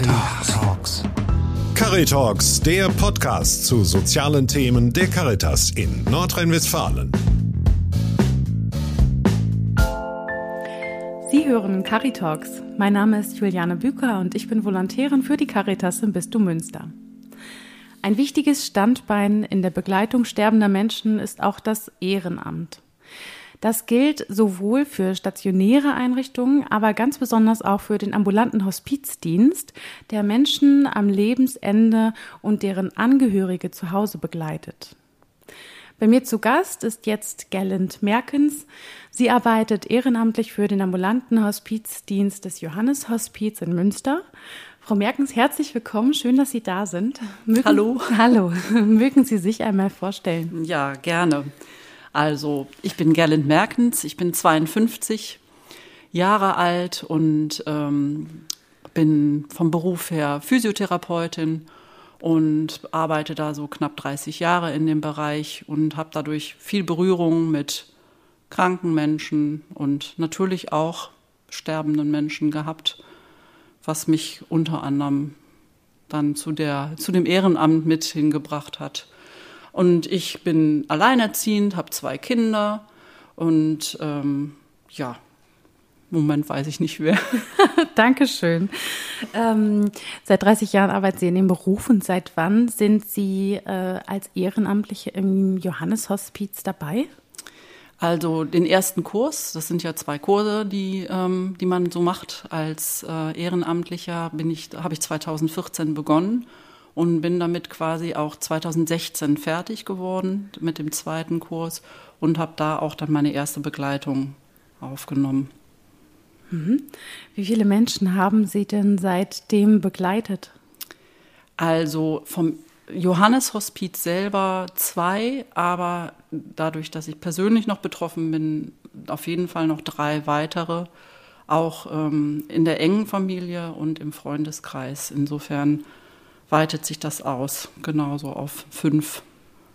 Caritalks. Caritalks, der Podcast zu sozialen Themen der Caritas in Nordrhein-Westfalen. Sie hören Caritalks. Mein Name ist Juliane Büker und ich bin Volontärin für die Caritas im Bistum Münster. Ein wichtiges Standbein in der Begleitung sterbender Menschen ist auch das Ehrenamt. Das gilt sowohl für stationäre Einrichtungen, aber ganz besonders auch für den ambulanten Hospizdienst, der Menschen am Lebensende und deren Angehörige zu Hause begleitet. Bei mir zu Gast ist jetzt Gerlind Merkens. Sie arbeitet ehrenamtlich für den ambulanten Hospizdienst des Johannes-Hospiz in Münster. Frau Merkens, herzlich willkommen. Schön, dass Sie da sind. Hallo. Hallo. Mögen Sie sich einmal vorstellen? Ja, gerne. Also, ich bin Gerlind Merkens, ich bin 52 Jahre alt und bin vom Beruf her Physiotherapeutin und arbeite da so knapp 30 Jahre in dem Bereich und habe dadurch viel Berührung mit kranken Menschen und natürlich auch sterbenden Menschen gehabt, was mich unter anderem dann zu dem Ehrenamt mit hingebracht hat. Und ich bin alleinerziehend, habe 2 Kinder und im Moment weiß ich nicht mehr. Dankeschön. Seit 30 Jahren arbeiten Sie in dem Beruf und seit wann sind Sie als Ehrenamtliche im Johannes-Hospiz dabei? Also den ersten Kurs, das sind ja 2 Kurse, die man so macht als Ehrenamtlicher, habe ich 2014 begonnen. Und bin damit quasi auch 2016 fertig geworden mit dem 2. Kurs und habe da auch dann meine erste Begleitung aufgenommen. Mhm. Wie viele Menschen haben Sie denn seitdem begleitet? Also vom Johannes-Hospiz selber 2, aber dadurch, dass ich persönlich noch betroffen bin, auf jeden Fall noch 3 weitere, auch in der engen Familie und im Freundeskreis. Insofern weitet sich das aus, genauso auf 5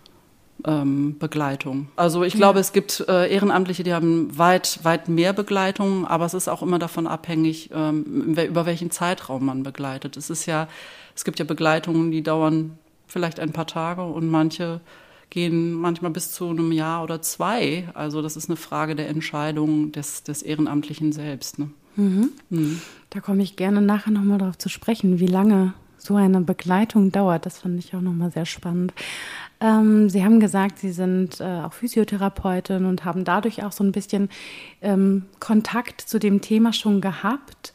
Begleitungen. Also ich glaube, es gibt Ehrenamtliche, die haben weit mehr Begleitungen, aber es ist auch immer davon abhängig, über welchen Zeitraum man begleitet. Es gibt ja Begleitungen, die dauern vielleicht ein paar Tage und manche gehen manchmal bis zu einem Jahr oder 2. Also das ist eine Frage der Entscheidung des Ehrenamtlichen selbst. Ne? Mhm. Mhm. Da komme ich gerne nachher nochmal drauf zu sprechen, wie lange so eine Begleitung dauert. Das fand ich auch nochmal sehr spannend. Sie haben gesagt, Sie sind auch Physiotherapeutin und haben dadurch auch so ein bisschen Kontakt zu dem Thema schon gehabt.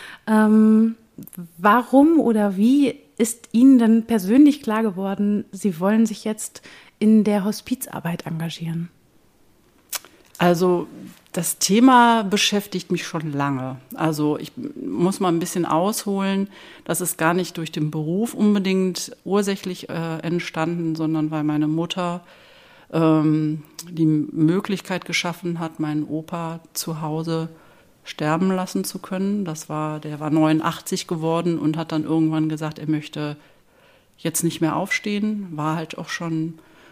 Warum oder wie ist Ihnen denn persönlich klar geworden, Sie wollen sich jetzt in der Hospizarbeit engagieren? Also das Thema beschäftigt mich schon lange. Also ich muss mal ein bisschen ausholen. Das ist gar nicht durch den Beruf unbedingt ursächlich entstanden, sondern weil meine Mutter die Möglichkeit geschaffen hat, meinen Opa zu Hause sterben lassen zu können. Der war 89 geworden und hat dann irgendwann gesagt, er möchte jetzt nicht mehr aufstehen. War halt auch schon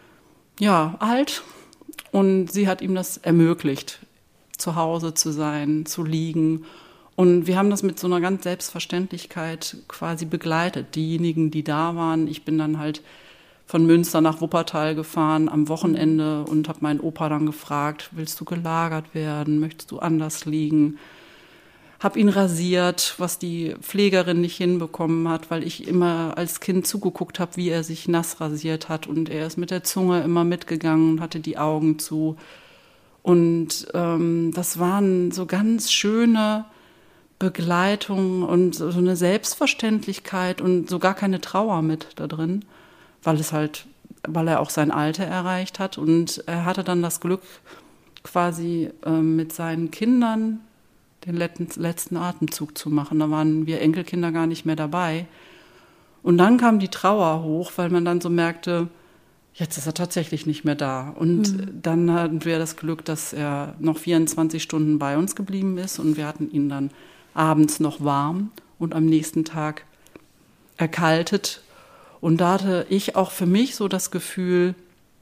alt. Und sie hat ihm das ermöglicht, zu Hause zu sein, zu liegen. Und wir haben das mit so einer ganz Selbstverständlichkeit quasi begleitet. Diejenigen, die da waren, ich bin dann halt von Münster nach Wuppertal gefahren am Wochenende und habe meinen Opa dann gefragt, willst du gelagert werden, möchtest du anders liegen? Habe ihn rasiert, was die Pflegerin nicht hinbekommen hat, weil ich immer als Kind zugeguckt habe, wie er sich nass rasiert hat. Und er ist mit der Zunge immer mitgegangen und hatte die Augen zu. Und das waren so ganz schöne Begleitungen und so eine Selbstverständlichkeit und so gar keine Trauer mit da drin, weil er auch sein Alter erreicht hat. Und er hatte dann das Glück, quasi mit seinen Kindern den letzten Atemzug zu machen. Da waren wir Enkelkinder gar nicht mehr dabei. Und dann kam die Trauer hoch, weil man dann so merkte, jetzt ist er tatsächlich nicht mehr da. Und dann hatten wir das Glück, dass er noch 24 Stunden bei uns geblieben ist. Und wir hatten ihn dann abends noch warm und am nächsten Tag erkaltet. Und da hatte ich auch für mich so das Gefühl,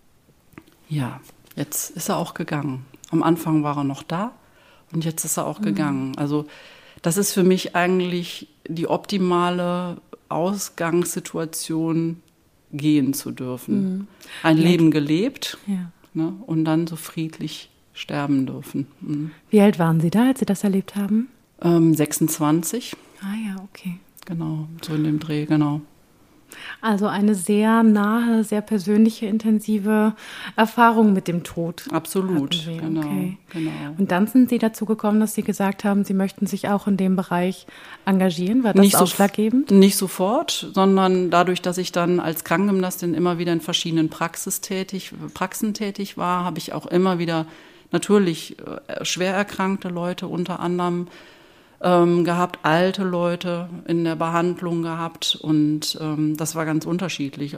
ja, jetzt ist er auch gegangen. Am Anfang war er noch da. Und jetzt ist er auch gegangen. Also das ist für mich eigentlich die optimale Ausgangssituation gehen zu dürfen. Ein Leben gelebt, ne, und dann so friedlich sterben dürfen. Wie alt waren Sie da, als Sie das erlebt haben? 26. Ah ja, okay. Genau, so in dem Dreh, genau. Also eine sehr nahe, sehr persönliche, intensive Erfahrung mit dem Tod. Absolut, genau, Okay. genau. Und dann sind Sie dazu gekommen, dass Sie gesagt haben, Sie möchten sich auch in dem Bereich engagieren. War das Nicht ausschlaggebend? Nicht sofort, sondern dadurch, dass ich dann als Krankengymnastin immer wieder in verschiedenen Praxen tätig war, habe ich auch immer wieder natürlich schwer erkrankte Leute unter anderem gehabt, alte Leute in der Behandlung gehabt und das war ganz unterschiedlich.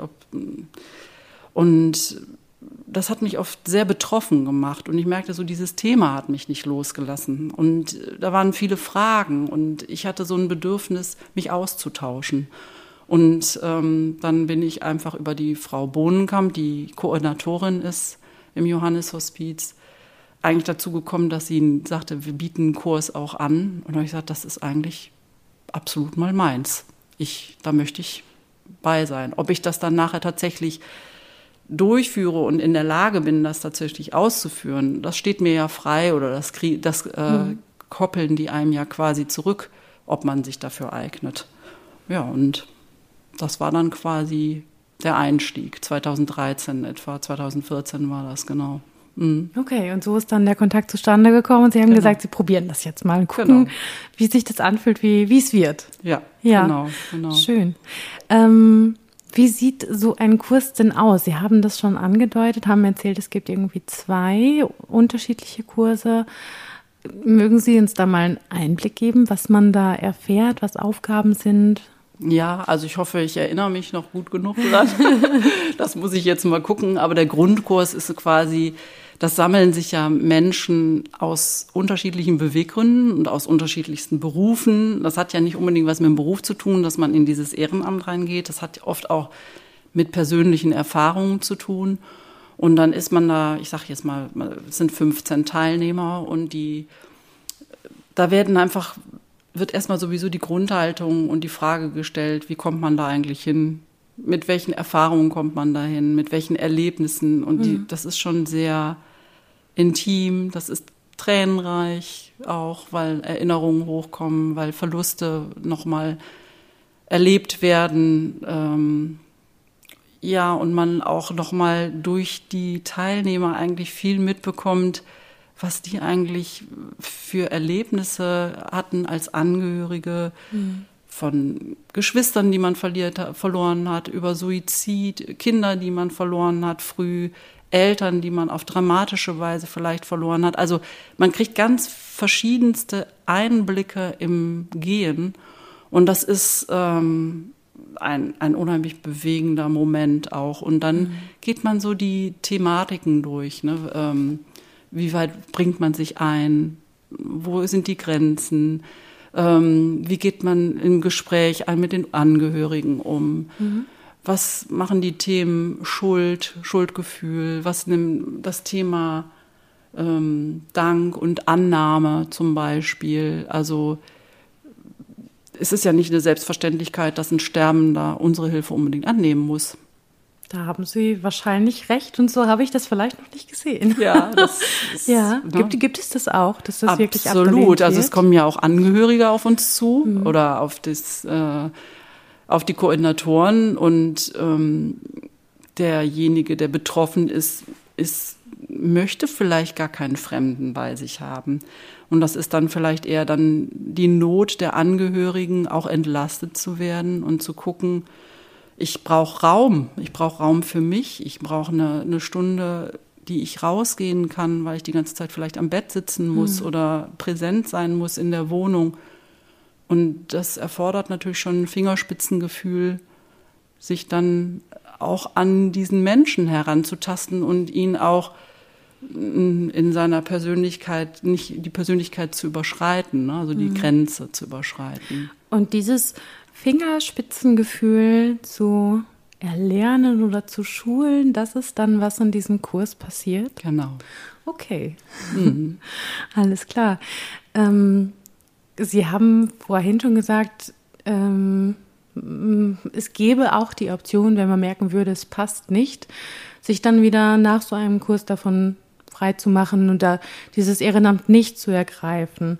Und das hat mich oft sehr betroffen gemacht und ich merkte so, dieses Thema hat mich nicht losgelassen und da waren viele Fragen und ich hatte so ein Bedürfnis, mich auszutauschen. Und dann bin ich einfach über die Frau Bohnenkamp, die Koordinatorin ist im Johannes-Hospiz, eigentlich dazu gekommen, dass sie sagte, wir bieten einen Kurs auch an. Und da habe ich gesagt, das ist eigentlich absolut mal meins. Da möchte ich bei sein. Ob ich das dann nachher tatsächlich durchführe und in der Lage bin, das tatsächlich auszuführen, das steht mir ja frei oder das koppeln die einem ja quasi zurück, ob man sich dafür eignet. Ja, und das war dann quasi der Einstieg. 2013 etwa, 2014 war das, genau. Okay, und so ist dann der Kontakt zustande gekommen und Sie haben gesagt, Sie probieren das jetzt mal und gucken, wie sich das anfühlt, wie es wird. Ja, genau. Schön. Wie sieht so ein Kurs denn aus? Sie haben das schon angedeutet, haben erzählt, es gibt irgendwie 2 unterschiedliche Kurse. Mögen Sie uns da mal einen Einblick geben, was man da erfährt, was Aufgaben sind? Ja, also ich hoffe, ich erinnere mich noch gut genug dran. Das muss ich jetzt mal gucken. Aber der Grundkurs ist quasi, das sammeln sich ja Menschen aus unterschiedlichen Beweggründen und aus unterschiedlichsten Berufen. Das hat ja nicht unbedingt was mit dem Beruf zu tun, dass man in dieses Ehrenamt reingeht. Das hat oft auch mit persönlichen Erfahrungen zu tun. Und dann ist man da, ich sage jetzt mal, es sind 15 Teilnehmer und da wird erstmal sowieso die Grundhaltung und die Frage gestellt, wie kommt man da eigentlich hin? Mit welchen Erfahrungen kommt man da hin? Mit welchen Erlebnissen? Und das ist schon sehr intim, das ist tränenreich auch, weil Erinnerungen hochkommen, weil Verluste nochmal erlebt werden. Und man auch nochmal durch die Teilnehmer eigentlich viel mitbekommt, was die eigentlich für Erlebnisse hatten als Angehörige von Geschwistern, die man verloren hat, über Suizid, Kinder, die man verloren hat früh, Eltern, die man auf dramatische Weise vielleicht verloren hat. Also man kriegt ganz verschiedenste Einblicke im Gehen und das ist ein unheimlich bewegender Moment auch. Und dann geht man so die Thematiken durch, ne? Wie weit bringt man sich ein? Wo sind die Grenzen? Wie geht man im Gespräch mit den Angehörigen um? Was machen die Themen Schuld, Schuldgefühl? Was nimmt das Thema Dank und Annahme zum Beispiel? Also es ist ja nicht eine Selbstverständlichkeit, dass ein Sterbender unsere Hilfe unbedingt annehmen muss. Da haben Sie wahrscheinlich recht und so habe ich das vielleicht noch nicht gesehen. Ja, das ist, ja. Gibt es das auch, dass das wirklich abgelehnt wird? Absolut, also es kommen ja auch Angehörige auf uns zu oder auf die Koordinatoren und derjenige, der betroffen ist, möchte vielleicht gar keinen Fremden bei sich haben. Und das ist dann vielleicht eher dann die Not der Angehörigen, auch entlastet zu werden und zu gucken, ich brauche Raum für mich, ich brauche eine Stunde, die ich rausgehen kann, weil ich die ganze Zeit vielleicht am Bett sitzen muss oder präsent sein muss in der Wohnung. Und das erfordert natürlich schon ein Fingerspitzengefühl, sich dann auch an diesen Menschen heranzutasten und ihn auch in seiner Persönlichkeit, nicht die Persönlichkeit zu überschreiten, ne? Also die Grenze zu überschreiten. Und dieses Fingerspitzengefühl zu erlernen oder zu schulen, das ist dann, was in diesem Kurs passiert? Genau. Okay, alles klar. Sie haben vorhin schon gesagt, es gäbe auch die Option, wenn man merken würde, es passt nicht, sich dann wieder nach so einem Kurs davon frei zu machen und da dieses Ehrenamt nicht zu ergreifen.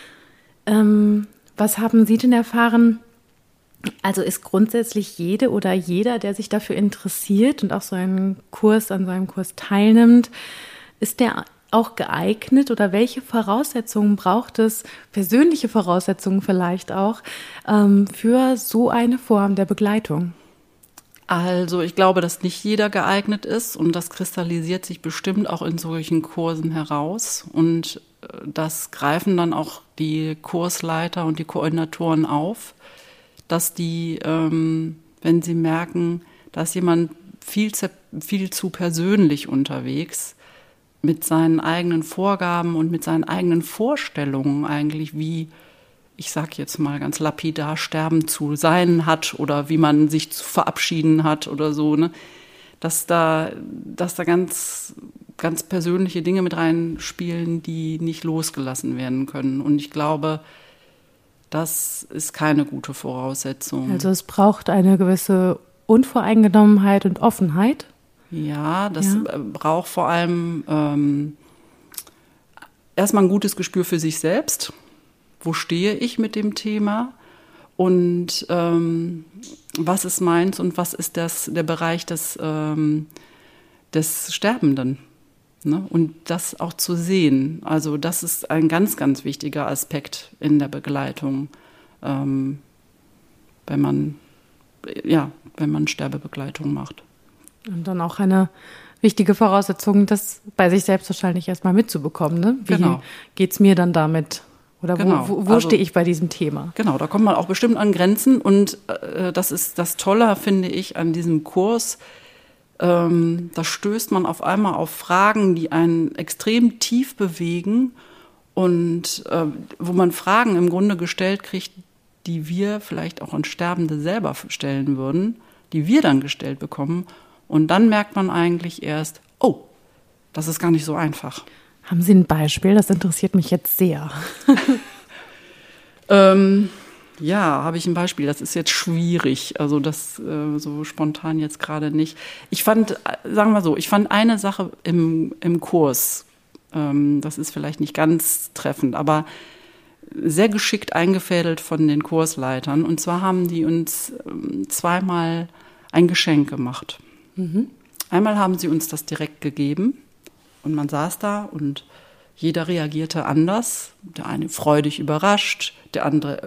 Was haben Sie denn erfahren? Also ist grundsätzlich jede oder jeder, der sich dafür interessiert und auch so einen Kurs an so einem Kurs teilnimmt, ist der auch geeignet oder welche Voraussetzungen braucht es, persönliche Voraussetzungen vielleicht auch, für so eine Form der Begleitung? Also ich glaube, dass nicht jeder geeignet ist und das kristallisiert sich bestimmt auch in solchen Kursen heraus und das greifen dann auch die Kursleiter und die Koordinatoren auf, dass die, wenn sie merken, da ist jemand viel zu persönlich unterwegs mit seinen eigenen Vorgaben und mit seinen eigenen Vorstellungen eigentlich, wie, ich sag jetzt mal ganz lapidar, sterben zu sein hat oder wie man sich zu verabschieden hat oder so, ne? Dass da ganz, ganz persönliche Dinge mit reinspielen, die nicht losgelassen werden können. Und ich glaube, das ist keine gute Voraussetzung. Also es braucht eine gewisse Unvoreingenommenheit und Offenheit. Ja, das braucht vor allem erstmal ein gutes Gespür für sich selbst. Wo stehe ich mit dem Thema? Und was ist meins und was ist der Bereich des Sterbenden? Ne? Und das auch zu sehen. Also das ist ein ganz, ganz wichtiger Aspekt in der Begleitung, wenn man Sterbebegleitung macht. Und dann auch eine wichtige Voraussetzung, das bei sich selbst wahrscheinlich erstmal mitzubekommen. Ne? Wie geht's mir dann damit? Oder wo stehe ich bei diesem Thema? Genau, da kommt man auch bestimmt an Grenzen. Und das ist das Tolle, finde ich, an diesem Kurs. Da stößt man auf einmal auf Fragen, die einen extrem tief bewegen und wo man Fragen im Grunde gestellt kriegt, die wir vielleicht auch an Sterbende selber stellen würden, die wir dann gestellt bekommen. Und dann merkt man eigentlich erst, oh, das ist gar nicht so einfach. Haben Sie ein Beispiel? Das interessiert mich jetzt sehr. Ja, habe ich ein Beispiel. Das ist jetzt schwierig. Also das so spontan jetzt gerade nicht. Ich fand eine Sache im Kurs, das ist vielleicht nicht ganz treffend, aber sehr geschickt eingefädelt von den Kursleitern. Und zwar haben die uns zweimal ein Geschenk gemacht. Mhm. Einmal haben sie uns das direkt gegeben und man saß da und jeder reagierte anders. Der eine freudig überrascht, der andere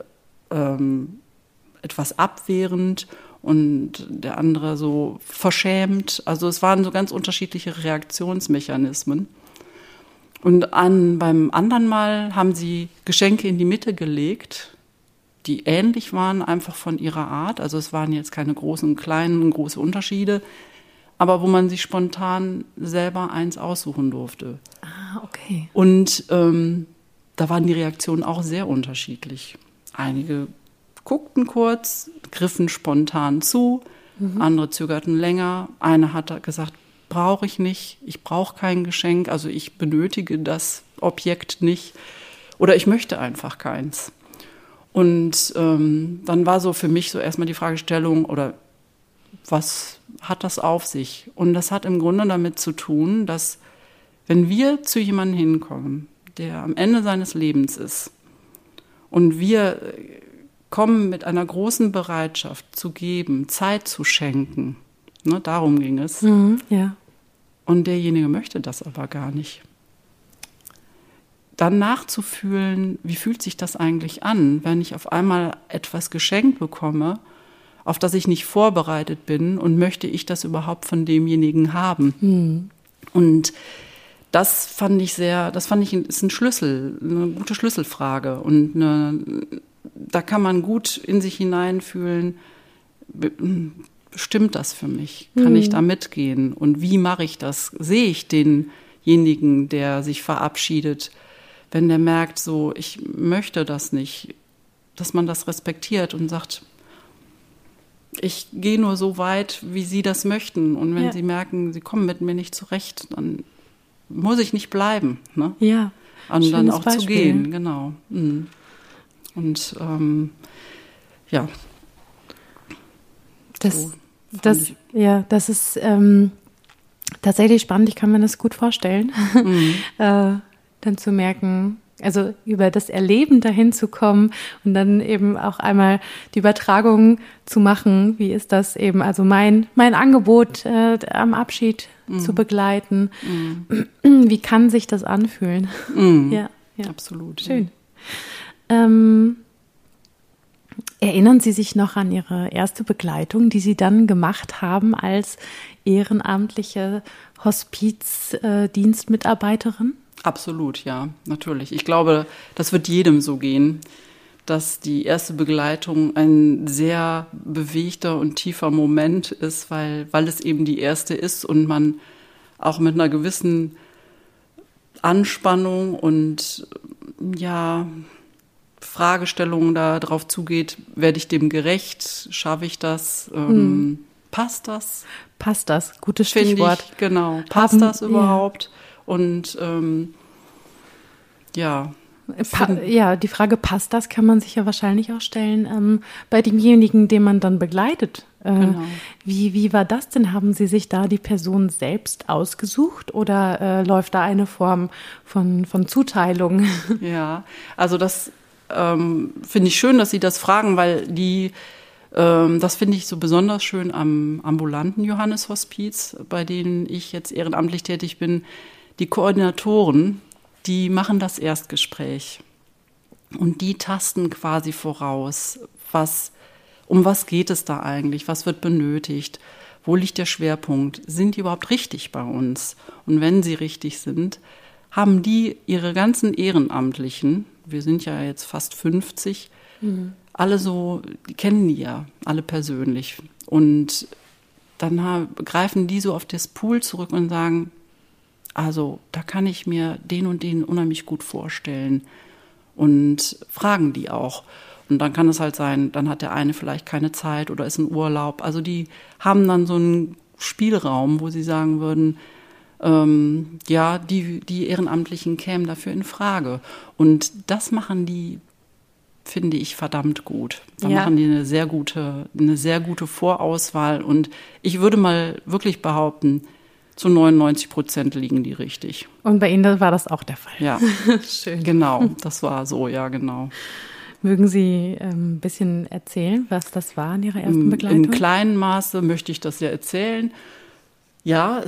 etwas abwehrend und der andere so verschämt. Also es waren so ganz unterschiedliche Reaktionsmechanismen. Und beim anderen Mal haben sie Geschenke in die Mitte gelegt, die ähnlich waren, einfach von ihrer Art. Also es waren jetzt keine großen und kleinen, große Unterschiede, aber wo man sich spontan selber eins aussuchen durfte. Ah, okay. Und da waren die Reaktionen auch sehr unterschiedlich. Einige guckten kurz, griffen spontan zu, andere zögerten länger. Eine hat gesagt, brauche ich nicht, ich brauche kein Geschenk, also ich benötige das Objekt nicht oder ich möchte einfach keins. Und dann war so für mich so erstmal die Fragestellung, oder was hat das auf sich? Und das hat im Grunde damit zu tun, dass wenn wir zu jemandem hinkommen, der am Ende seines Lebens ist und wir kommen mit einer großen Bereitschaft zu geben, Zeit zu schenken, ne, darum ging es. Ja. Und derjenige möchte das aber gar nicht. Dann nachzufühlen, wie fühlt sich das eigentlich an, wenn ich auf einmal etwas geschenkt bekomme, auf das ich nicht vorbereitet bin und möchte ich das überhaupt von demjenigen haben. Und das fand ich ist ein Schlüssel, eine gute Schlüsselfrage. Und da kann man gut in sich hineinfühlen, stimmt das für mich? Kann ich da mitgehen? Und wie mache ich das? Sehe ich denjenigen, der sich verabschiedet, wenn der merkt, so, ich möchte das nicht, dass man das respektiert und sagt, ich gehe nur so weit, wie Sie das möchten. Und wenn Sie merken, Sie kommen mit mir nicht zurecht, dann muss ich nicht bleiben. Ne? Ja. Und dann auch Beispiel, zu gehen, genau. Und ja. Das ist tatsächlich spannend. Ich kann mir das gut vorstellen, dann zu merken, also über das Erleben dahin zu kommen und dann eben auch einmal die Übertragung zu machen. Wie ist das eben, also mein Angebot am Abschied zu begleiten. Wie kann sich das anfühlen? Ja, absolut. Schön. Erinnern Sie sich noch an Ihre erste Begleitung, die Sie dann gemacht haben als ehrenamtliche Hospizdienstmitarbeiterin? Absolut, ja, natürlich. Ich glaube, das wird jedem so gehen, dass die erste Begleitung ein sehr bewegter und tiefer Moment ist, weil es eben die erste ist und man auch mit einer gewissen Anspannung und ja, Fragestellungen da drauf zugeht, werde ich dem gerecht, schaffe ich das, passt das? Passt das, gutes Stichwort. Genau, passt das überhaupt? Und ja. Die Frage, passt das, kann man sich ja wahrscheinlich auch stellen bei demjenigen, den man dann begleitet. Genau. Wie war das denn? Haben Sie sich da die Person selbst ausgesucht oder läuft da eine Form von Zuteilung? Ja, also das finde ich schön, dass Sie das fragen, weil das finde ich so besonders schön am ambulanten Johannes-Hospiz, bei denen ich jetzt ehrenamtlich tätig bin. Die Koordinatoren, die machen das Erstgespräch und die tasten quasi voraus, um was geht es da eigentlich, was wird benötigt, wo liegt der Schwerpunkt, sind die überhaupt richtig bei uns? Und wenn sie richtig sind, haben die ihre ganzen Ehrenamtlichen, wir sind ja jetzt fast 50, alle so, die kennen die ja alle persönlich. Und dann greifen die so auf das Pool zurück und sagen, also da kann ich mir den und den unheimlich gut vorstellen und fragen die auch. Und dann kann es halt sein, dann hat der eine vielleicht keine Zeit oder ist in Urlaub. Also die haben dann so einen Spielraum, wo sie sagen würden, ja, die Ehrenamtlichen kämen dafür in Frage. Und das machen die, finde ich, verdammt gut. Da machen die eine sehr gute Vorauswahl. Und ich würde mal wirklich behaupten, zu 99% liegen die richtig. Und bei Ihnen war das auch der Fall? Ja, schön. Genau, das war so, ja, genau. Mögen Sie ein bisschen erzählen, was das war in Ihrer ersten Begleitung? In kleinem Maße möchte ich das ja erzählen. Ja,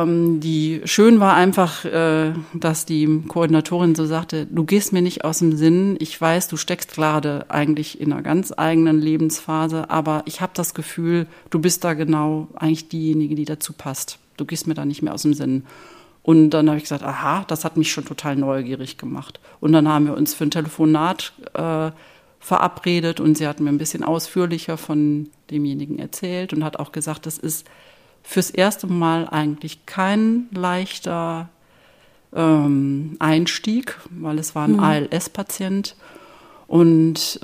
schön war einfach, dass die Koordinatorin so sagte, du gehst mir nicht aus dem Sinn, ich weiß, du steckst gerade eigentlich in einer ganz eigenen Lebensphase, aber ich habe das Gefühl, du bist da genau eigentlich diejenige, die dazu passt. Du gehst mir da nicht mehr aus dem Sinn. Und dann habe ich gesagt, aha, das hat mich schon total neugierig gemacht. Und dann haben wir uns für ein Telefonat verabredet und sie hat mir ein bisschen ausführlicher von demjenigen erzählt und hat auch gesagt, das ist fürs erste Mal eigentlich kein leichter Einstieg, weil es war ein ALS-Patient. Und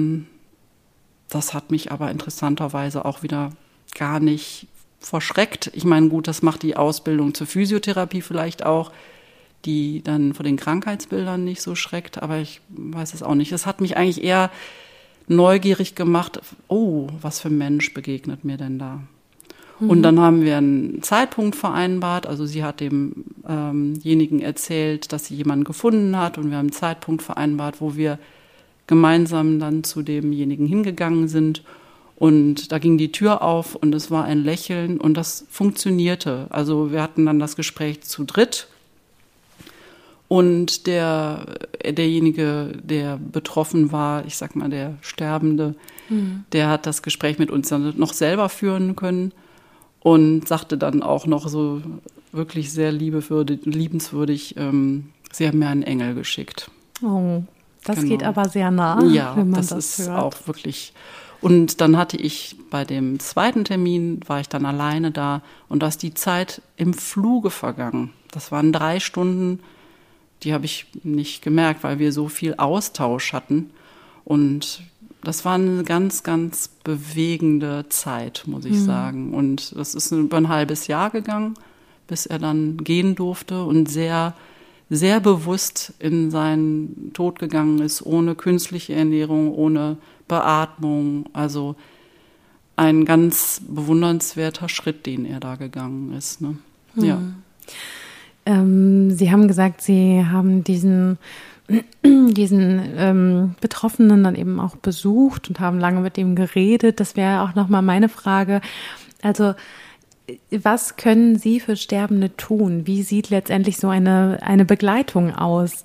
das hat mich aber interessanterweise auch wieder gar nicht verschreckt. Ich meine, gut, das macht die Ausbildung zur Physiotherapie vielleicht auch, die dann vor den Krankheitsbildern nicht so schreckt, aber ich weiß es auch nicht. Es hat mich eigentlich eher neugierig gemacht, oh, was für ein Mensch begegnet mir denn da? Und dann haben wir einen Zeitpunkt vereinbart, also sie hat demjenigen erzählt, dass sie jemanden gefunden hat und wir haben einen Zeitpunkt vereinbart, wo wir gemeinsam dann zu demjenigen hingegangen sind. Und da ging die Tür auf und es war ein Lächeln und das funktionierte. Also wir hatten dann das Gespräch zu dritt und derjenige, der betroffen war, ich sag mal der Sterbende, der hat das Gespräch mit uns dann noch selber führen können und sagte dann auch noch so wirklich sehr liebenswürdig, sie haben mir einen Engel geschickt. Oh, das geht aber sehr nah, ja, wenn man das das ist hört. auch wirklich. Und dann hatte ich bei dem zweiten Termin, war ich dann alleine da und da ist die Zeit im Fluge vergangen. Das waren 3 Stunden, die habe ich nicht gemerkt, weil wir so viel Austausch hatten. Und das war eine ganz, ganz bewegende Zeit, muss ich sagen. Und das ist über ein halbes Jahr gegangen, bis er dann gehen durfte und sehr, sehr bewusst in seinen Tod gegangen ist, ohne künstliche Ernährung, ohne Beatmung. Also ein ganz bewundernswerter Schritt, den er da gegangen ist. Ne? Ja. Sie haben gesagt, Sie haben diesen Betroffenen dann eben auch besucht und haben lange mit ihm geredet. Das wäre auch nochmal meine Frage. Also was können Sie für Sterbende tun? Wie sieht letztendlich so eine Begleitung aus?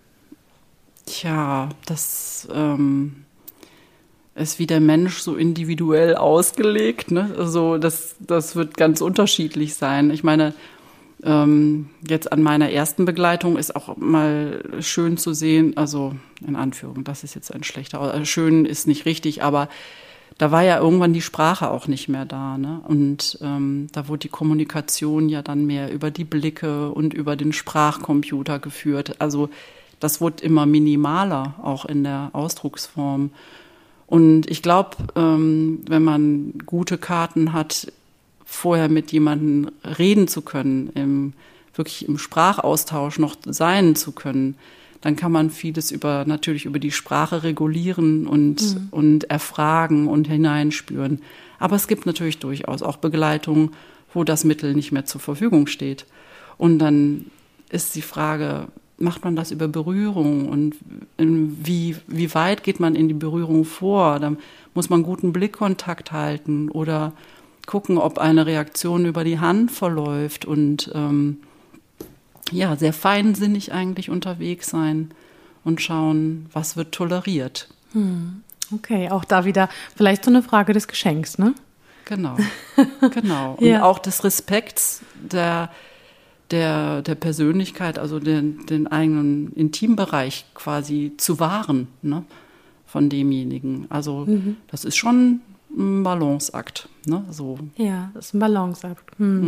Tja, das ist wie der Mensch so individuell ausgelegt. Ne? Also das wird ganz unterschiedlich sein. Ich meine, jetzt an meiner ersten Begleitung ist auch mal schön zu sehen, also in Anführung, das ist jetzt ein schlechter, schön ist nicht richtig, aber da war ja irgendwann die Sprache auch nicht mehr da. Ne? Und da wurde die Kommunikation ja dann mehr über die Blicke und über den Sprachcomputer geführt. Also das wurde immer minimaler, auch in der Ausdrucksform. Und ich glaube, wenn man gute Karten hat, vorher mit jemandem reden zu können, wirklich im Sprachaustausch noch sein zu können, dann kann man vieles natürlich über die Sprache regulieren und erfragen und hineinspüren. Aber es gibt natürlich durchaus auch Begleitungen, wo das Mittel nicht mehr zur Verfügung steht. Und dann ist die Frage, macht man das über Berührung und wie weit geht man in die Berührung vor? Da muss man guten Blickkontakt halten oder gucken, ob eine Reaktion über die Hand verläuft und sehr feinsinnig eigentlich unterwegs sein und schauen, was wird toleriert. Okay, auch da wieder vielleicht so eine Frage des Geschenks, ne? Genau. Und auch des Respekts der Persönlichkeit, also den eigenen Intimbereich quasi zu wahren, ne, von demjenigen. Also das ist schon ein Balanceakt. Ne, so. Ja, das ist ein Balanceakt.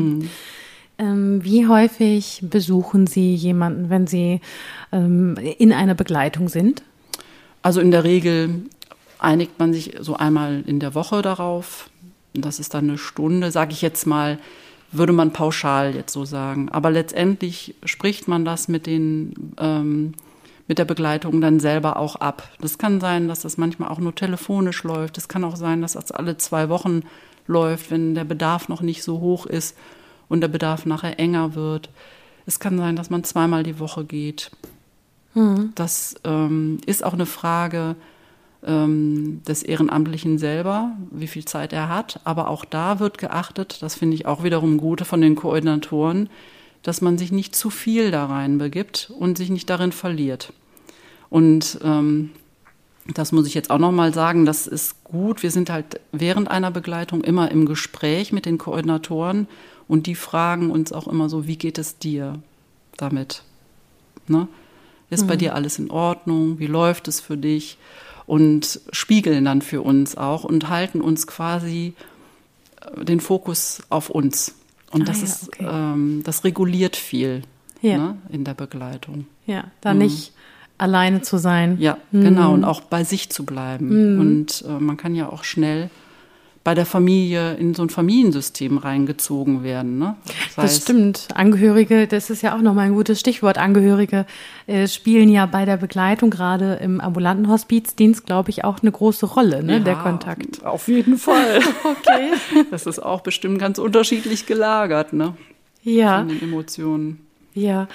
Wie häufig besuchen Sie jemanden, wenn Sie in einer Begleitung sind? Also in der Regel einigt man sich so einmal in der Woche darauf. Das ist dann eine Stunde, sage ich jetzt mal, würde man pauschal jetzt so sagen. Aber letztendlich spricht man das mit der Begleitung dann selber auch ab. Das kann sein, dass das manchmal auch nur telefonisch läuft. Es kann auch sein, dass das alle 2 Wochen läuft, wenn der Bedarf noch nicht so hoch ist und der Bedarf nachher enger wird. Es kann sein, dass man 2-mal die Woche geht. Das ist auch eine Frage des Ehrenamtlichen selber, wie viel Zeit er hat. Aber auch da wird geachtet, das finde ich auch wiederum gut von den Koordinatoren, dass man sich nicht zu viel da rein begibt und sich nicht darin verliert. Und das muss ich jetzt auch nochmal sagen, das ist gut. Wir sind halt während einer Begleitung immer im Gespräch mit den Koordinatoren und die fragen uns auch immer so, wie geht es dir damit? Ne? Ist bei dir alles in Ordnung? Wie läuft es für dich? Und spiegeln dann für uns auch und halten uns quasi den Fokus auf uns. Und das reguliert viel ne, in der Begleitung. Ja, da nicht alleine zu sein. Ja, genau. Und auch bei sich zu bleiben. Und man kann ja auch schnell bei der Familie in so ein Familiensystem reingezogen werden. Ne? Das stimmt. Angehörige, das ist ja auch nochmal ein gutes Stichwort. Angehörige spielen ja bei der Begleitung, gerade im ambulanten Hospizdienst, glaube ich, auch eine große Rolle, ne, der Kontakt. Auf jeden Fall. Okay. Das ist auch bestimmt ganz unterschiedlich gelagert, ne? Ja. Von den Emotionen. Ja.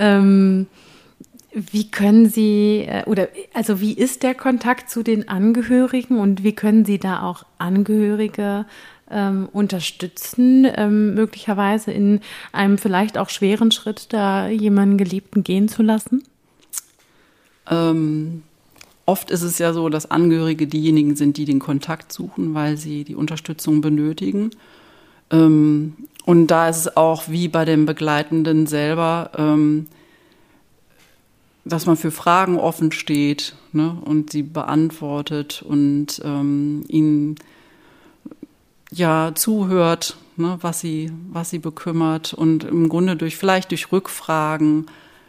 Wie können Sie, wie ist der Kontakt zu den Angehörigen und wie können Sie da auch Angehörige unterstützen, möglicherweise in einem vielleicht auch schweren Schritt, da jemanden Geliebten gehen zu lassen? Oft ist es ja so, dass Angehörige diejenigen sind, die den Kontakt suchen, weil sie die Unterstützung benötigen. Und da ist es auch wie bei dem Begleitenden selber, dass man für Fragen offen steht, ne, und sie beantwortet und ihnen zuhört, ne, was sie bekümmert und im Grunde vielleicht durch Rückfragen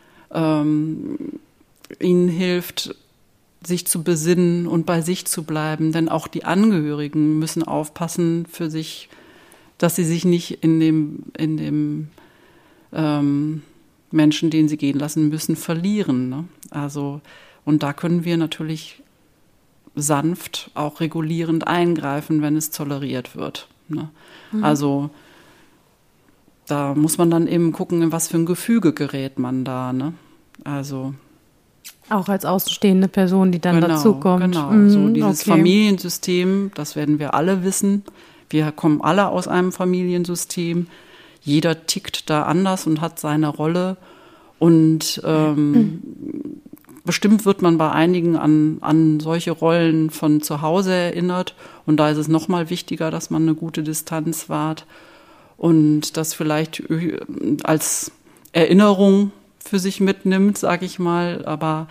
ihnen hilft, sich zu besinnen und bei sich zu bleiben. Denn auch die Angehörigen müssen aufpassen für sich, dass sie sich nicht in dem Menschen, den sie gehen lassen müssen, verlieren. Ne? Also, und da können wir natürlich sanft, auch regulierend eingreifen, wenn es toleriert wird. Ne? Also da muss man dann eben gucken, in was für ein Gefüge gerät man da. Ne? Also auch als außenstehende Person, die dann dazukommt. Genau, so dieses Familiensystem, das werden wir alle wissen. Wir kommen alle aus einem Familiensystem. Jeder tickt da anders und hat seine Rolle. Und bestimmt wird man bei einigen an solche Rollen von zu Hause erinnert. Und da ist es noch mal wichtiger, dass man eine gute Distanz wahrt und das vielleicht als Erinnerung für sich mitnimmt, sage ich mal. Aber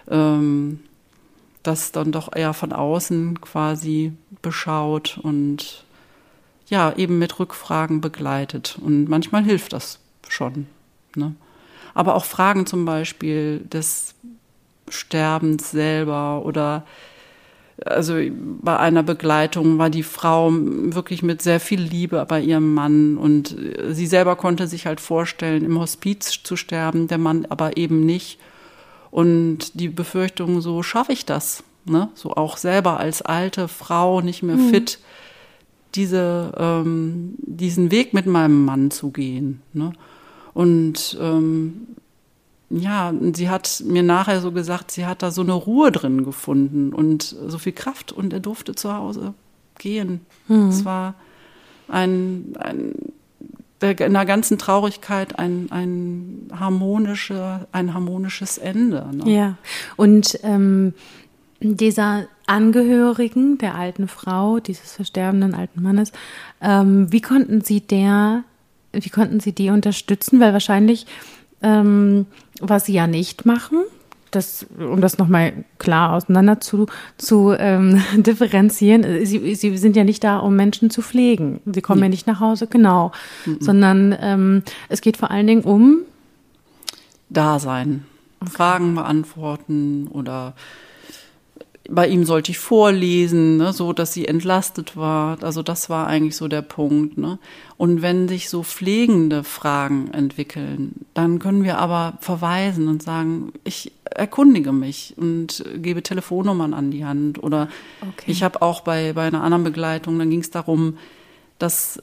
das dann doch eher von außen quasi beschaut und ja, eben mit Rückfragen begleitet. Und manchmal hilft das schon. Ne? Aber auch Fragen zum Beispiel des Sterbens selber oder also bei einer Begleitung war die Frau wirklich mit sehr viel Liebe bei ihrem Mann und sie selber konnte sich halt vorstellen, im Hospiz zu sterben, der Mann aber eben nicht. Und die Befürchtung, so schaffe ich das, ne? So auch selber als alte Frau nicht mehr fit, diesen Weg mit meinem Mann zu gehen. Ne? Und ja, sie hat mir nachher so gesagt, sie hat da so eine Ruhe drin gefunden und so viel Kraft und er durfte zu Hause gehen. Es war in der ganzen Traurigkeit ein harmonisches Ende. Ne? Ja, und dieser Angehörigen der alten Frau, dieses versterbenden alten Mannes, wie konnten Sie die unterstützen? Weil wahrscheinlich, was Sie ja nicht machen, um das nochmal klar auseinander zu differenzieren, Sie sind ja nicht da, um Menschen zu pflegen. Sie kommen ja nicht nach Hause, genau, sondern es geht vor allen Dingen um Dasein, Fragen beantworten oder bei ihm sollte ich vorlesen, ne, so dass sie entlastet war. Also das war eigentlich so der Punkt. Ne? Und wenn sich so pflegende Fragen entwickeln, dann können wir aber verweisen und sagen, ich erkundige mich und gebe Telefonnummern an die Hand. Oder ich habe auch bei einer anderen Begleitung, dann ging es darum, dass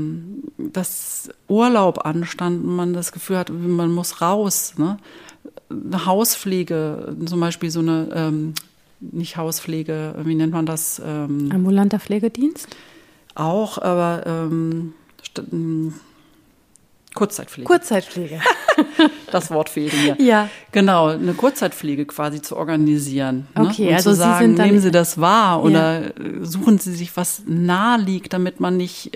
Urlaub anstand und man das Gefühl hat, man muss raus. Ne? Eine Hauspflege, zum Beispiel so eine nicht Hauspflege, wie nennt man das? Ambulanter Pflegedienst? Auch, aber Kurzzeitpflege. Kurzzeitpflege. Das Wort fehlt mir. Ja. Genau, eine Kurzzeitpflege quasi zu organisieren. Okay, ne? Und also zu sagen, Sie sind dann, nehmen Sie das wahr oder suchen Sie sich, was nahe liegt, damit man nicht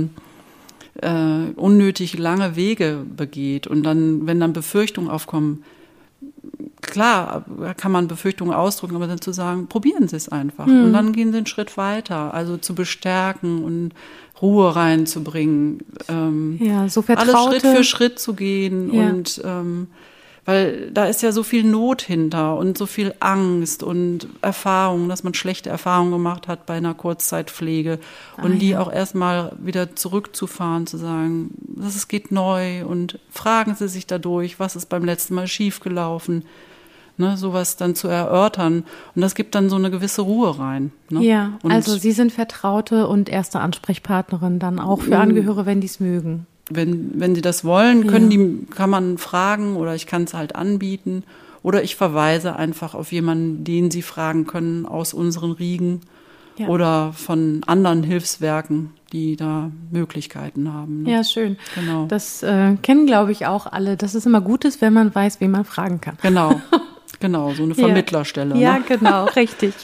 unnötig lange Wege begeht. Und dann, wenn dann Befürchtungen aufkommen, klar, kann man Befürchtungen ausdrücken, aber dann zu sagen, probieren Sie es einfach. Und dann gehen Sie einen Schritt weiter, also zu bestärken und Ruhe reinzubringen. So Vertraute. Alles Schritt für Schritt zu gehen und weil da ist ja so viel Not hinter und so viel Angst und Erfahrung, dass man schlechte Erfahrungen gemacht hat bei einer Kurzzeitpflege und die auch erstmal wieder zurückzufahren, zu sagen, es geht neu und fragen Sie sich dadurch, was ist beim letzten Mal schiefgelaufen, ne, sowas dann zu erörtern und das gibt dann so eine gewisse Ruhe rein. Ne? Ja, und also Sie sind Vertraute und erste Ansprechpartnerin dann auch für Angehörige, wenn die es mögen. Wenn sie das wollen, kann man fragen oder ich kann es halt anbieten oder ich verweise einfach auf jemanden, den sie fragen können aus unseren Riegen oder von anderen Hilfswerken, die da Möglichkeiten haben. Ne? Ja, schön. Genau. Das kennen, glaube ich, auch alle, dass es immer gut ist, wenn man weiß, wen man fragen kann. Genau, so eine Vermittlerstelle. Ja, ne? genau, richtig.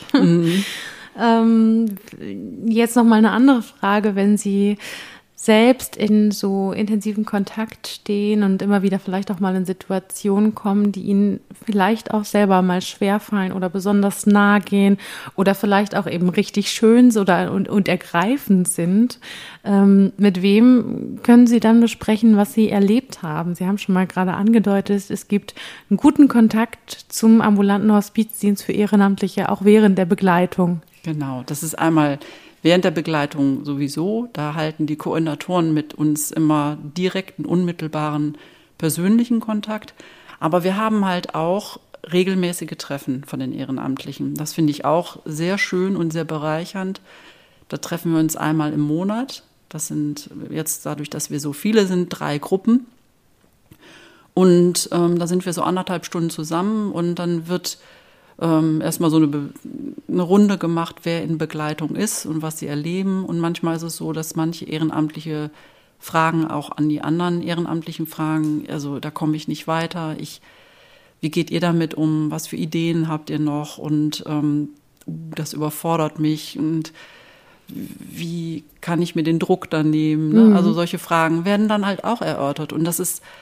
Jetzt noch mal eine andere Frage, wenn Sie selbst in so intensiven Kontakt stehen und immer wieder vielleicht auch mal in Situationen kommen, die Ihnen vielleicht auch selber mal schwerfallen oder besonders nahe gehen oder vielleicht auch eben richtig schön und ergreifend sind. Mit wem können Sie dann besprechen, was Sie erlebt haben? Sie haben schon mal gerade angedeutet, es gibt einen guten Kontakt zum ambulanten Hospizdienst für Ehrenamtliche, auch während der Begleitung. Genau, das ist einmal während der Begleitung sowieso, da halten die Koordinatoren mit uns immer direkten, unmittelbaren persönlichen Kontakt. Aber wir haben halt auch regelmäßige Treffen von den Ehrenamtlichen. Das finde ich auch sehr schön und sehr bereichernd. Da treffen wir uns einmal im Monat. Das sind jetzt dadurch, dass wir so viele sind, 3 Gruppen. Und da sind wir so 1,5 Stunden zusammen und dann wird erstmal so eine Runde gemacht, wer in Begleitung ist und was sie erleben. Und manchmal ist es so, dass manche Ehrenamtliche Fragen auch an die anderen Ehrenamtlichen fragen. Also da komme ich nicht weiter. Wie geht ihr damit um? Was für Ideen habt ihr noch? Und das überfordert mich. Und wie kann ich mir den Druck dann nehmen? Ne? Also solche Fragen werden dann halt auch erörtert. Und das ist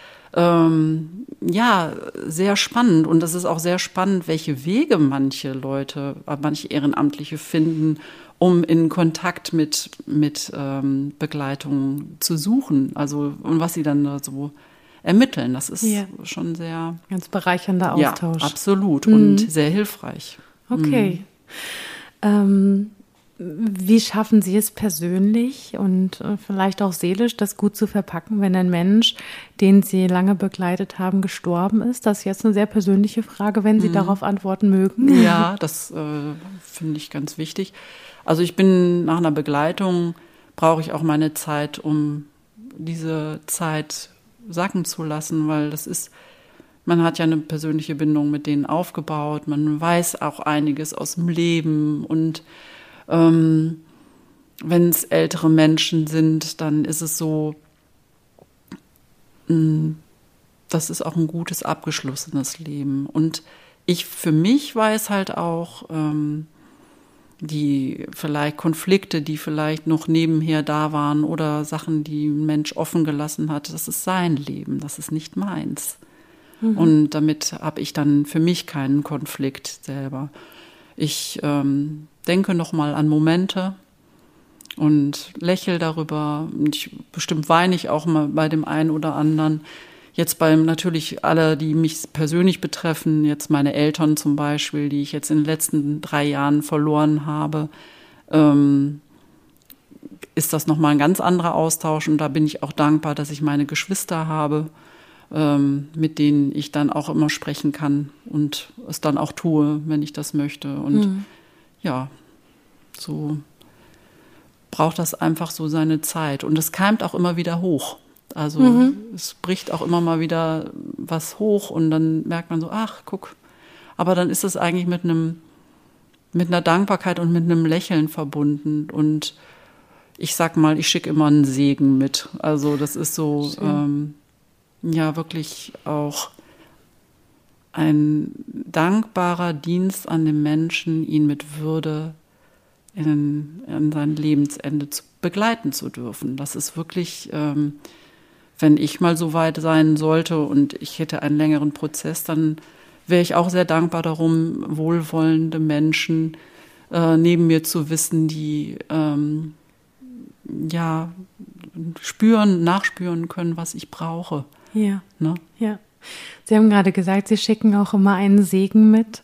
sehr spannend. Und das ist auch sehr spannend, welche Wege manche Ehrenamtliche finden, um in Kontakt mit Begleitung zu suchen. Also, und was sie dann so ermitteln. Das ist schon sehr... Ganz bereichernder Austausch. Ja, absolut. Und sehr hilfreich. Okay. Wie schaffen Sie es persönlich und vielleicht auch seelisch, das gut zu verpacken, wenn ein Mensch, den Sie lange begleitet haben, gestorben ist? Das ist jetzt eine sehr persönliche Frage, wenn Sie darauf antworten mögen. Ja, das finde ich ganz wichtig. Also ich bin nach einer Begleitung, brauche ich auch meine Zeit, um diese Zeit sacken zu lassen, weil man hat ja eine persönliche Bindung mit denen aufgebaut, man weiß auch einiges aus dem Leben und wenn es ältere Menschen sind, dann ist es so, das ist auch ein gutes, abgeschlossenes Leben. Und ich für mich weiß halt auch, die vielleicht Konflikte, die vielleicht noch nebenher da waren oder Sachen, die ein Mensch offen gelassen hat, das ist sein Leben, das ist nicht meins. Und damit habe ich dann für mich keinen Konflikt selber. Ich denke noch mal an Momente und lächle darüber. Bestimmt weine ich auch mal bei dem einen oder anderen. Jetzt natürlich alle, die mich persönlich betreffen, jetzt meine Eltern zum Beispiel, die ich jetzt in den letzten 3 Jahren verloren habe, ist das nochmal ein ganz anderer Austausch. Und da bin ich auch dankbar, dass ich meine Geschwister habe, mit denen ich dann auch immer sprechen kann und es dann auch tue, wenn ich das möchte. Und ja, so braucht das einfach so seine Zeit. Und es keimt auch immer wieder hoch. Also es bricht auch immer mal wieder was hoch und dann merkt man so, ach, guck. Aber dann ist es eigentlich mit einer Dankbarkeit und mit einem Lächeln verbunden. Und ich sag mal, ich schicke immer einen Segen mit. Also das ist so, wirklich auch ein dankbarer Dienst an den Menschen, ihn mit Würde in sein Lebensende begleiten zu dürfen. Das ist wirklich, wenn ich mal so weit sein sollte und ich hätte einen längeren Prozess, dann wäre ich auch sehr dankbar darum, wohlwollende Menschen neben mir zu wissen, die nachspüren können, was ich brauche. Ja. Ne? Ja. Sie haben gerade gesagt, Sie schicken auch immer einen Segen mit.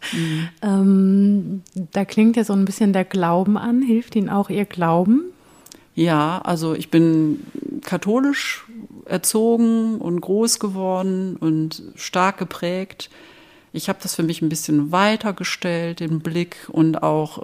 Da klingt ja so ein bisschen der Glauben an. Hilft Ihnen auch Ihr Glauben? Ja, also ich bin katholisch erzogen und groß geworden und stark geprägt. Ich habe das für mich ein bisschen weitergestellt, den Blick und auch,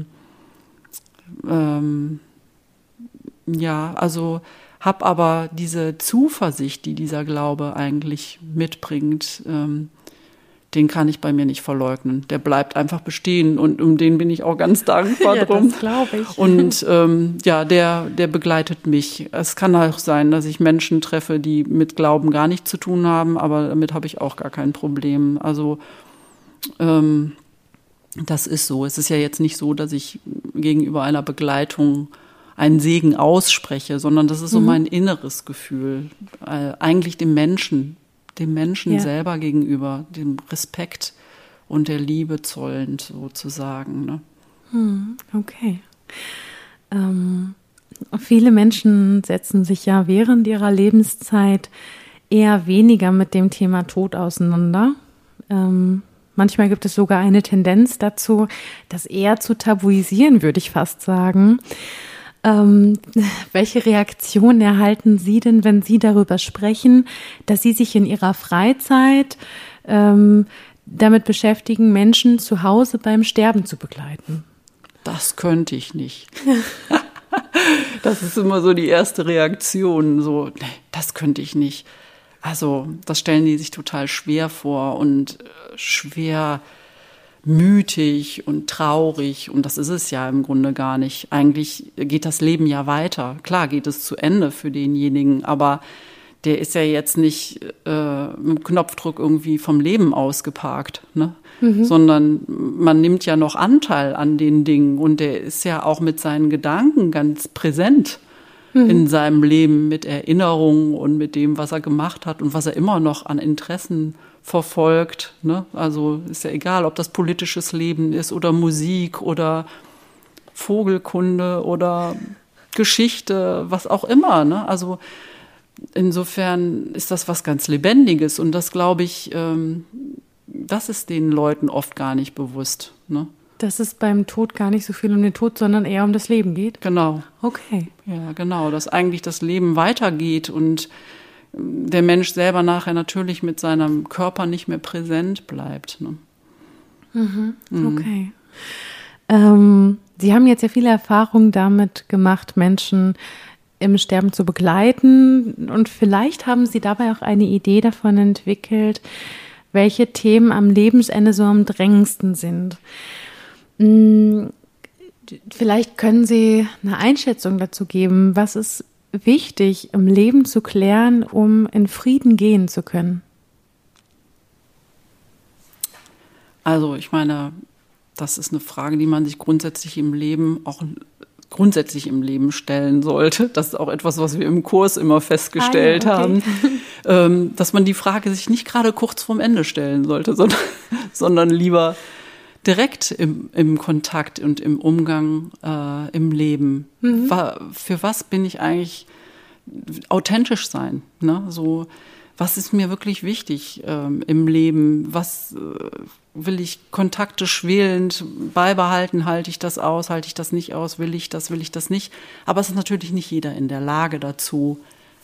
habe aber diese Zuversicht, die dieser Glaube eigentlich mitbringt, den kann ich bei mir nicht verleugnen. Der bleibt einfach bestehen und um den bin ich auch ganz dankbar drum. Das glaube ich. Und der begleitet mich. Es kann auch sein, dass ich Menschen treffe, die mit Glauben gar nichts zu tun haben, aber damit habe ich auch gar kein Problem. Also das ist so. Es ist ja jetzt nicht so, dass ich gegenüber einer Begleitung einen Segen ausspreche, sondern das ist so mein inneres Gefühl. Eigentlich dem Menschen selber gegenüber, dem Respekt und der Liebe zollend sozusagen. Ne? Okay. Viele Menschen setzen sich ja während ihrer Lebenszeit eher weniger mit dem Thema Tod auseinander. Manchmal gibt es sogar eine Tendenz dazu, das eher zu tabuisieren, würde ich fast sagen. Welche Reaktionen erhalten Sie denn, wenn Sie darüber sprechen, dass Sie sich in Ihrer Freizeit damit beschäftigen, Menschen zu Hause beim Sterben zu begleiten? Das könnte ich nicht. Das ist immer so die erste Reaktion, so, nee, das könnte ich nicht. Also, das stellen die sich total schwer vor und schwer mütig und traurig. Und das ist es ja im Grunde gar nicht. Eigentlich geht das Leben ja weiter. Klar geht es zu Ende für denjenigen, aber der ist ja jetzt nicht mit dem Knopfdruck irgendwie vom Leben ausgeparkt, ne? Sondern man nimmt ja noch Anteil an den Dingen und der ist ja auch mit seinen Gedanken ganz präsent in seinem Leben, mit Erinnerungen und mit dem, was er gemacht hat und was er immer noch an Interessen verfolgt, ne? Also ist ja egal, ob das politisches Leben ist oder Musik oder Vogelkunde oder Geschichte, was auch immer, ne? Also insofern ist das was ganz Lebendiges und das, glaube ich, das ist den Leuten oft gar nicht bewusst, ne? Dass es beim Tod gar nicht so viel um den Tod, sondern eher um das Leben geht? Genau. Okay. Ja, genau, dass eigentlich das Leben weitergeht und der Mensch selber nachher natürlich mit seinem Körper nicht mehr präsent bleibt, ne? Okay. Sie haben jetzt ja viele Erfahrungen damit gemacht, Menschen im Sterben zu begleiten und vielleicht haben Sie dabei auch eine Idee davon entwickelt, welche Themen am Lebensende so am drängendsten sind. Vielleicht können Sie eine Einschätzung dazu geben, was ist wichtig im Leben zu klären, um in Frieden gehen zu können? Also ich meine, das ist eine Frage, die man sich grundsätzlich im Leben stellen sollte. Das ist auch etwas, was wir im Kurs immer festgestellt haben, dass man die Frage sich nicht gerade kurz vorm Ende stellen sollte, sondern lieber direkt im Kontakt und im Umgang im Leben. Für was bin ich eigentlich authentisch sein? Ne? So, was ist mir wirklich wichtig im Leben? Was will ich Kontakte schwelend beibehalten? Halte ich das aus? Halte ich das nicht aus? Will ich das nicht? Aber es ist natürlich nicht jeder in der Lage dazu,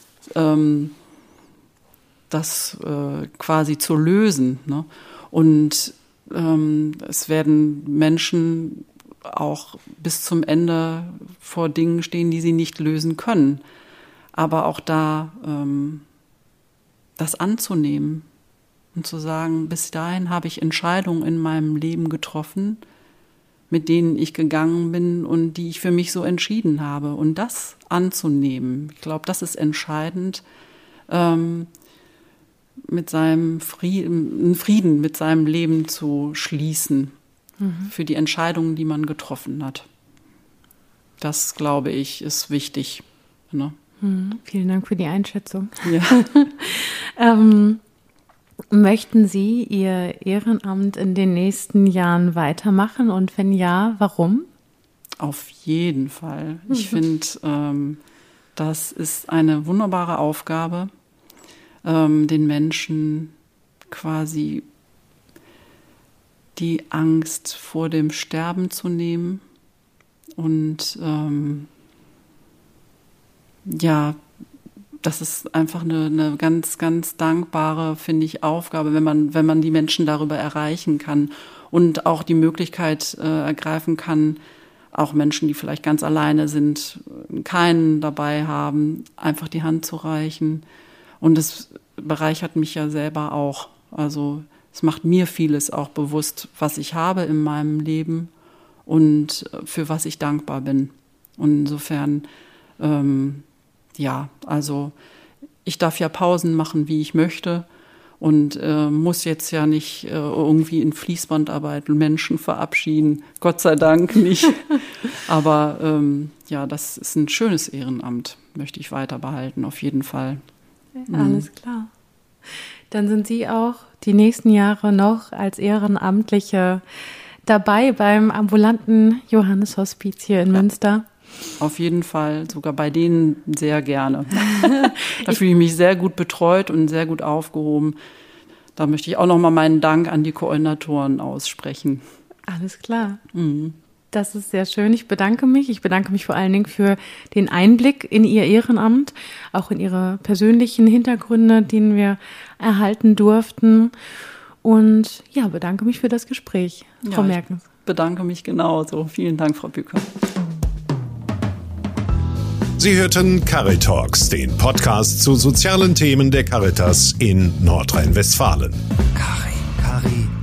das quasi zu lösen. Ne? Und es werden Menschen auch bis zum Ende vor Dingen stehen, die sie nicht lösen können. Aber auch da das anzunehmen und zu sagen, bis dahin habe ich Entscheidungen in meinem Leben getroffen, mit denen ich gegangen bin und die ich für mich so entschieden habe. Und das anzunehmen, ich glaube, das ist entscheidend, mit seinem Frieden mit seinem Leben zu schließen für die Entscheidungen, die man getroffen hat. Das, glaube ich, ist wichtig. Ne? Vielen Dank für die Einschätzung. Ja. Möchten Sie Ihr Ehrenamt in den nächsten Jahren weitermachen und wenn ja, warum? Auf jeden Fall. Ich finde, das ist eine wunderbare Aufgabe, den Menschen quasi die Angst vor dem Sterben zu nehmen und ja, das ist einfach eine ganz, ganz dankbare, finde ich, Aufgabe, wenn man die Menschen darüber erreichen kann und auch die Möglichkeit ergreifen kann, auch Menschen, die vielleicht ganz alleine sind, keinen dabei haben, einfach die Hand zu reichen. Und das bereichert mich ja selber auch. Also es macht mir vieles auch bewusst, was ich habe in meinem Leben und für was ich dankbar bin. Und insofern, ja, also ich darf ja Pausen machen, wie ich möchte und muss jetzt ja nicht irgendwie in Fließbandarbeit Menschen verabschieden. Gott sei Dank nicht. Aber ja, das ist ein schönes Ehrenamt, möchte ich weiter behalten, auf jeden Fall. Alles klar. Dann sind Sie auch die nächsten Jahre noch als Ehrenamtliche dabei beim ambulanten Johannes-Hospiz hier in Münster. Auf jeden Fall, sogar bei denen sehr gerne. Da fühle ich mich sehr gut betreut und sehr gut aufgehoben. Da möchte ich auch nochmal meinen Dank an die Koordinatoren aussprechen. Alles klar. Das ist sehr schön. Ich bedanke mich. Ich bedanke mich vor allen Dingen für den Einblick in Ihr Ehrenamt, auch in Ihre persönlichen Hintergründe, den wir erhalten durften. Und ja, bedanke mich für das Gespräch, Frau Merkens. Ich bedanke mich genauso. Vielen Dank, Frau Büker. Sie hörten Caritalks, den Podcast zu sozialen Themen der Caritas in Nordrhein-Westfalen. Cari.